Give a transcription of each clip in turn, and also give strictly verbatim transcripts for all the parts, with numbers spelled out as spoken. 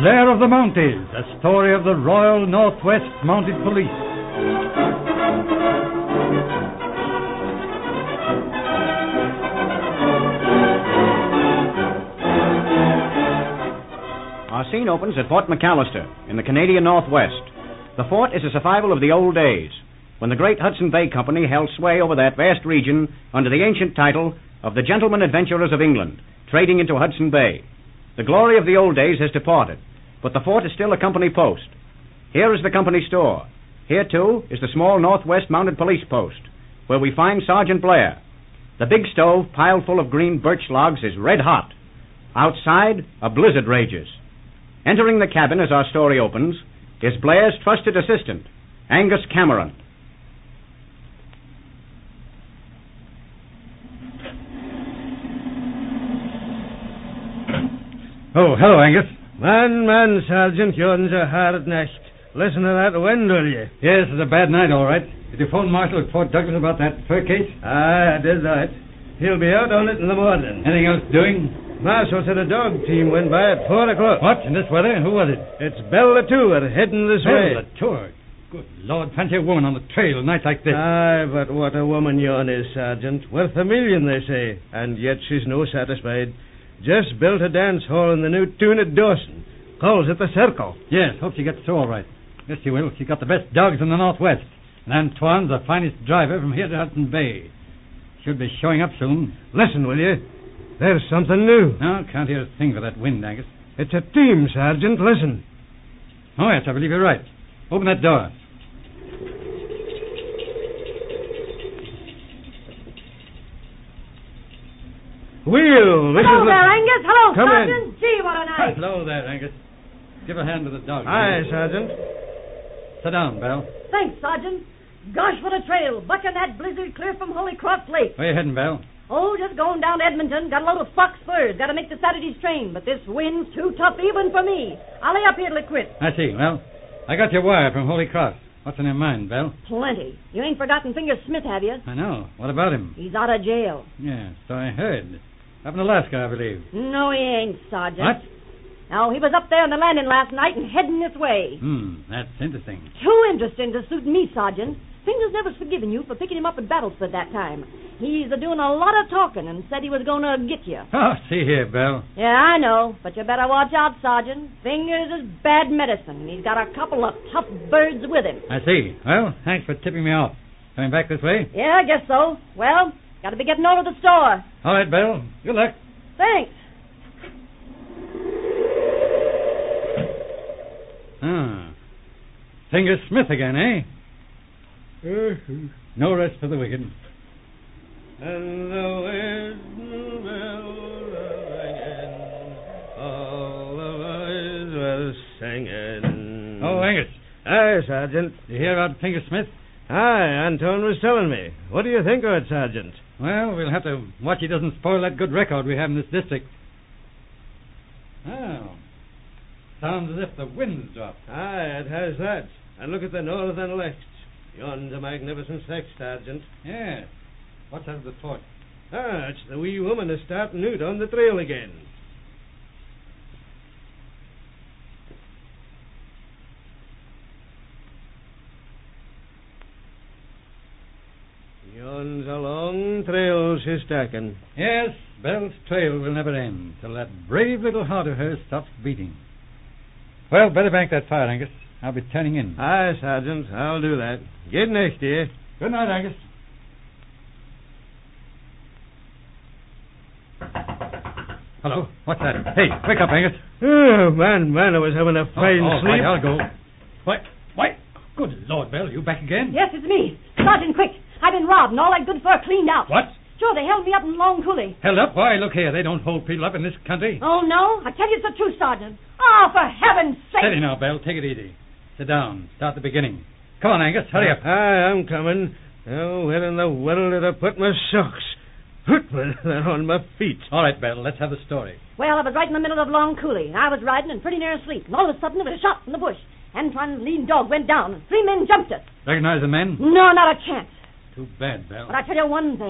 Slayer of the Mounties, a story of the Royal Northwest Mounted Police. Our scene opens at Fort McAllister in the Canadian Northwest. The fort is a survival of the old days, when the great Hudson Bay Company held sway over that vast region under the ancient title of the Gentlemen Adventurers of England, trading into Hudson Bay. The glory of the old days has departed, but the fort is still a company post. Here is the company store. Here, too, is the small Northwest Mounted Police post, where we find Sergeant Blair. The big stove, piled full of green birch logs, is red hot. Outside, a blizzard rages. Entering the cabin as our story opens is Blair's trusted assistant, Angus Cameron. Oh, hello, Angus. Man, man, Sergeant, yon's a hard nest. Listen to that wind, will you? Yes, it's a bad night, all right. Did you phone Marshal at Fort Douglas about that fur case? Ah, I did that. He'll be out on it in the morning. Anything else doing? Marshal said a dog team went by at four o'clock. What? In this weather? Who was it? It's Belle Latour heading this way. Belle Latour? Good Lord, fancy a woman on the trail a night like this. Aye, but what a woman yon is, Sergeant. Worth a million, they say. And yet she's no satisfied. Just built a dance hall in the new tune at Dawson. Calls it the Circle. Yes, hope she gets through all right. Yes, she will. She got the best dogs in the Northwest. And Antoine's the finest driver from here to Hudson Bay. Should be showing up soon. Listen, will you? There's something new. No, can't hear a thing for that wind, Angus. It's a team, Sergeant. Listen. Oh, yes, I believe you're right. Open that door. Wheel, Missus Hello Le- there, Angus. Hello, Come Sergeant. in. Gee, what a night. Hello there, Angus. Give a hand to the dog. Aye, Sergeant. Sit down, Belle. Thanks, Sergeant. Gosh, what a trail. Bucking that blizzard clear from Holy Cross Lake. Where you heading, Belle? Oh, just going down to Edmonton. Got a load of fox furs. Got to make the Saturday's train. But this wind's too tough even for me. I'll lay up here till it quits. I see. Well, I got your wire from Holy Cross. What's on your mind, Belle? Plenty. You ain't forgotten Finger Smith, have you? I know. What about him? He's out of jail. Yes, so I heard. Up in Alaska, I believe. No, he ain't, Sergeant. What? No, he was up there on the landing last night and heading this way. Hmm, that's interesting. Too interesting to suit me, Sergeant. Fingers never's forgiven you for picking him up at Battlesford that time. He's a doing a lot of talking and said he was going to get you. Oh, see here, Belle. Yeah, I know, but you better watch out, Sergeant. Fingers is bad medicine. He's got a couple of tough birds with him. I see. Well, thanks for tipping me off. Coming back this way? Yeah, I guess so. Well, got to be getting over to the store. All right, Belle. Good luck. Thanks. Ah. Finger Smith again, eh? No rest for the wicked. And the wind ringing, all the boys were singing. Oh, Angus. Aye, Sergeant. You hear about Finger Smith? Aye, Anton was telling me. What do you think of it, Sergeant? Well, we'll have to watch he doesn't spoil that good record we have in this district. Oh. Sounds as if the wind's dropped. Aye, it has that. And look at the northern lights. Yon's a magnificent sex, Sergeant. Yes. What's out of the fort? Ah, it's the wee woman is starting out on the trail again. Yon's a long trail she's stacking. Yes, Belle's trail will never end till that brave little heart of hers stops beating. Well, better bank that fire, Angus. I'll be turning in. Aye, Sergeant, I'll do that. Good night, dear. Good night, Angus. Hello, what's that? Hey, wake up, Angus. Oh, man, man, I was having a fine oh, oh, sleep. Right, I'll go. Why, why? Good Lord, Belle, you back again? Yes, it's me. Sergeant, quick. I've been robbed and all that good fur cleaned out. What? Sure, they held me up in Long Coulee. Held up? Why, look here. They don't hold people up in this country. Oh, no? I tell you it's the truth, Sergeant. Oh, for heaven's sake. Steady now, Belle. Take it easy. Sit down. Start the beginning. Come on, Angus. Hurry up. Aye, I'm coming. Now, where in the world did I put my socks? Put they're on my feet. All right, Belle. Let's have the story. Well, I was right in the middle of Long Coulee. I was riding and pretty near asleep. And all of a sudden, there was a shot from the bush. Antoine's lead dog went down, and three men jumped it. Recognize the men? No, not a chance. Too bad, Belle. But I tell you one thing.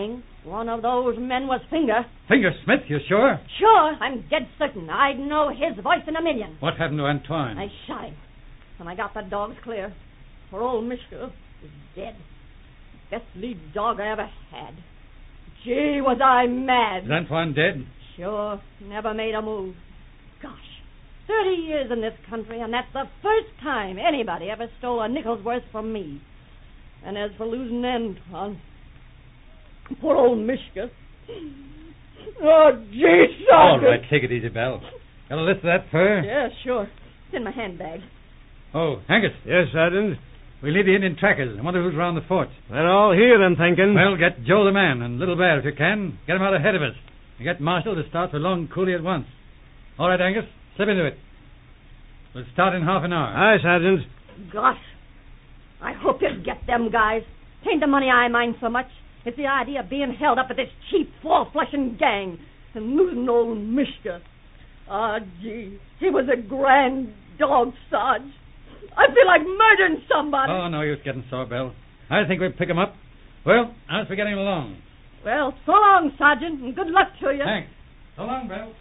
One of those men was Finger. Finger Smith, you sure? Sure, I'm dead certain. I'd know his voice in a million. What happened to Antoine? I shot him. And I got the dogs clear. For old Mishka is dead. Best lead dog I ever had. Gee, was I mad. Is Antoine dead? Sure, never made a move. Gosh, thirty years in this country, and that's the first time anybody ever stole a nickel's worth from me. And as for losing Antoine, poor old Mishka. Oh, gee, Sergeant. All right, take it easy, Bell. Got a list of that fur? Yeah, sure. It's in my handbag. Oh, Angus. Yes, Sergeant. We lead the Indian trackers. I wonder who's around the fort. They're all here, I'm thinking. Well, get Joe the man and Little Bear if you can. Get them out ahead of us. And get Marshall to start for Long Coulee at once. All right, Angus, slip into it. We'll start in half an hour. Aye, Sergeant. Gosh, I hope you get them guys. Tain't the money I mind so much. It's the idea of being held up at this cheap, fall-flushing gang and losing old Mishka. Ah, gee, he was a grand dog, Sarge. I feel like murdering somebody. Oh, no use getting sore, Bell. I think we'll pick him up. Well, how's we getting along? Well, so long, Sergeant, and good luck to you. Thanks. So long, Bell.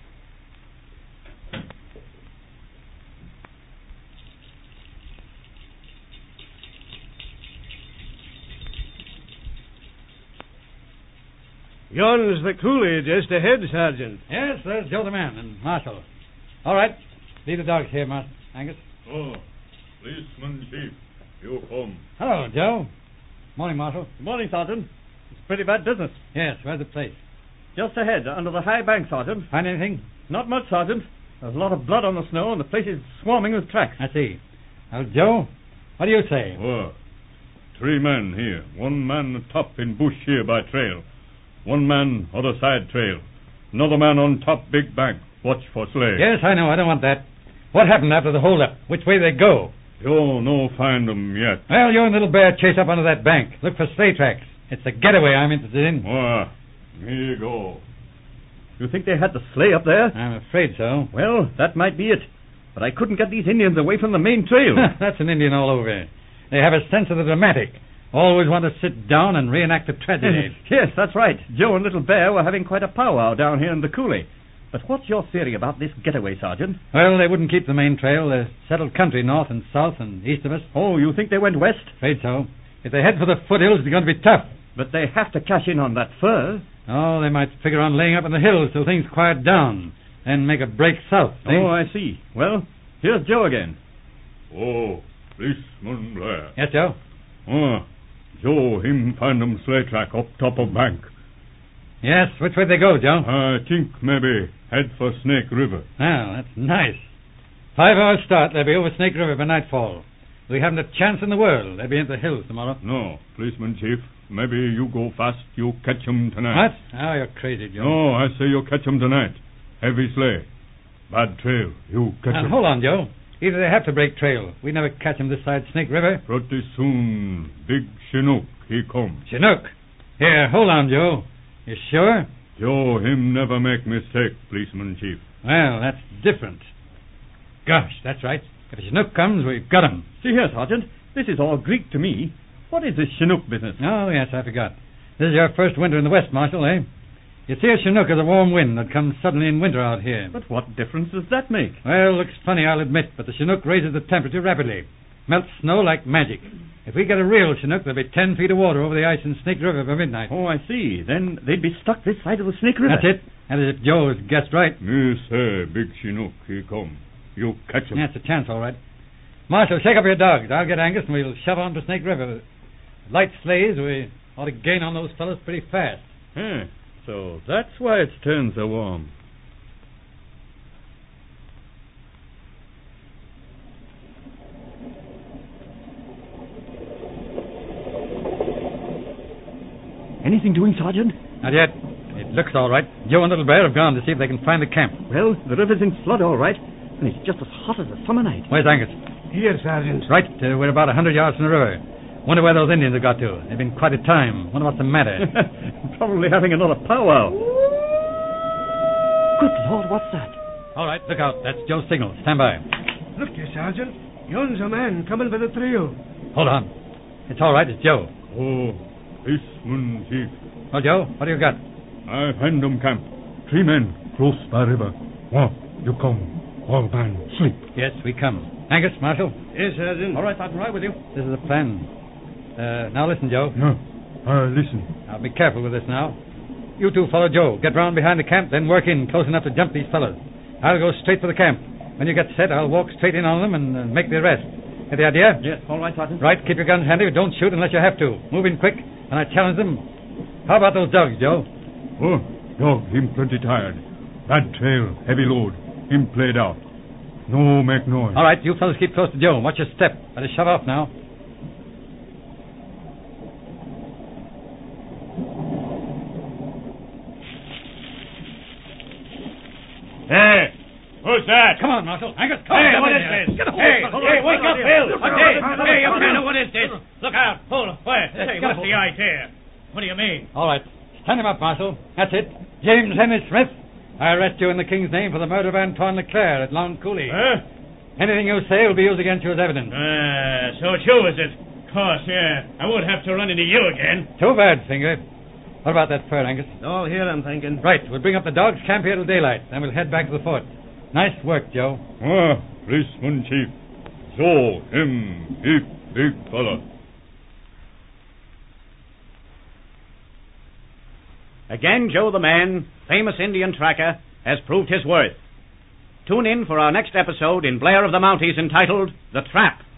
Yon's the coulee just ahead, Sergeant. Yes, there's Joe the man and Marshall. All right, leave the dogs here, Master Angus. Oh, policeman chief, you come. Hello, Joe. Morning, Marshall. Good morning, Sergeant. It's pretty bad business. Yes, where's the place? Just ahead, under the high bank, Sergeant. Find anything? Not much, Sergeant. There's a lot of blood on the snow, and the place is swarming with tracks. I see. Now, Joe, what do you say? Oh, three men here. One man top in bush here by trail. One man other side trail. Another man on top big bank. Watch for sleigh. Yes, I know. I don't want that. What happened after the hold-up? Which way they go? You no find them yet. Well, you and Little Bear chase up under that bank. Look for sleigh tracks. It's the getaway I'm interested in. Oh, here you go. You think they had the sleigh up there? I'm afraid so. Well, that might be it. But I couldn't get these Indians away from the main trail. That's an Indian all over. They have a sense of the dramatic. Always want to sit down and reenact a tragedy. Yes, that's right. Joe and Little Bear were having quite a powwow down here in the coulee. But what's your theory about this getaway, Sergeant? Well, they wouldn't keep the main trail. There's settled country north and south and east of us. Oh, you think they went west? Afraid so. If they head for the foothills, it's going to be tough. But they have to cash in on that fur. Oh, they might figure on laying up in the hills till things quiet down. Then make a break south. See? Oh, I see. Well, here's Joe again. Oh, policeman Blair. Yes, Joe? Oh, Joe, him find them sleigh track up top of bank. Yes, which way they go, Joe? I think maybe head for Snake River. Oh, that's nice. Five hours start, they'll be over Snake River by nightfall. We haven't a chance in the world. They'll be in the hills tomorrow. No, policeman chief. Maybe you go fast, you catch 'em tonight. What? Oh, you're crazy, Joe. No, I say you catch 'em tonight. Heavy sleigh. Bad trail. You catch Now, 'em. hold on, Joe. Either they have to break trail. We never catch 'em this side Snake River. Pretty soon, big Chinook, he come. Chinook. Here, hold on, Joe. You sure? Joe, him never make mistake, policeman chief. Well, that's different. Gosh, that's right. If a Chinook comes, we've got him. See here, Sergeant. This is all Greek to me. What is this Chinook business? Oh, yes, I forgot. This is your first winter in the West, Marshal, eh? You see, a Chinook is a warm wind that comes suddenly in winter out here. But what difference does that make? Well, looks funny, I'll admit, but the Chinook raises the temperature rapidly. Melts snow like magic. If we get a real Chinook, there'll be ten feet of water over the ice in Snake River by midnight. Oh, I see. Then they'd be stuck this side of the Snake River. That's it. And as if Joe has guessed right. Me say, big Chinook, he come. You catch him. That's a chance, all right. Marshal, shake up your dogs. I'll get Angus and we'll shove on to Snake River. Light sleighs, we ought to gain on those fellows pretty fast. Huh. So that's why it's turned so warm. Anything doing, Sergeant? Not yet. It looks all right. Joe and Little Bear have gone to see if they can find the camp. Well, the river's in flood, all right. And it's just as hot as a summer night. Where's Angus? Here, Sergeant. Right. Uh, we're about a hundred yards from the river. Wonder where those Indians have got to. They've been quite a time. Wonder what's the matter. Probably having another powwow. Good Lord, what's that? All right, look out. That's Joe's signal. Stand by. Look, you, Sergeant. Yon's a man coming by the trail. Hold on. It's all right. It's Joe. Oh, Policeman chief. Well, Joe, what do you got? I find them camp. Three men close by river. Walk, you come. All man sleep. Yes, we come. Angus, Marshal. Yes, Sergeant. All right, Sergeant, right with you. This is the plan. Uh, now listen, Joe. No, uh, listen. Now be careful with this now. You two follow Joe. Get round behind the camp, then work in close enough to jump these fellows. I'll go straight for the camp. When you get set, I'll walk straight in on them and uh, make the arrest. Get the idea? Yes, all right, Sergeant. Right, keep your guns handy, but don't shoot unless you have to. Move in quick, and I challenge them. How about those dogs, Joe? Oh, dog, him plenty tired. Bad trail, heavy load. Him played out. No make noise. All right, you fellas keep close to Joe. Watch your step. Better shut off now. Hey, who's that? Come on, Marshal. Angus, come Hey, on. what in is here. this? Get a hold Hey, of it. hey, wake up, Bill. Hey, hey, young man, what is this? Look out. Hold on. Wait. Hey, what's the idea? What do you mean? All right. Stand him up, Marshal. That's it. James Henry Smith. I arrest you in the King's name for the murder of Antoine Leclerc at Long Coulee. Huh? Anything you say will be used against you as evidence. Ah, so it's you, is it? Of course, yeah. I won't have to run into you again. Too bad, Finger. What about that fur, Angus? All here, I'm thinking. Right. We'll bring up the dogs, camp here till daylight. Then we'll head back to the fort. Nice work, Joe. Ah, policeman chief. So, him, big, big fella. Again, Joe the Man, famous Indian tracker, has proved his worth. Tune in for our next episode in Blair of the Mounties entitled The Trap.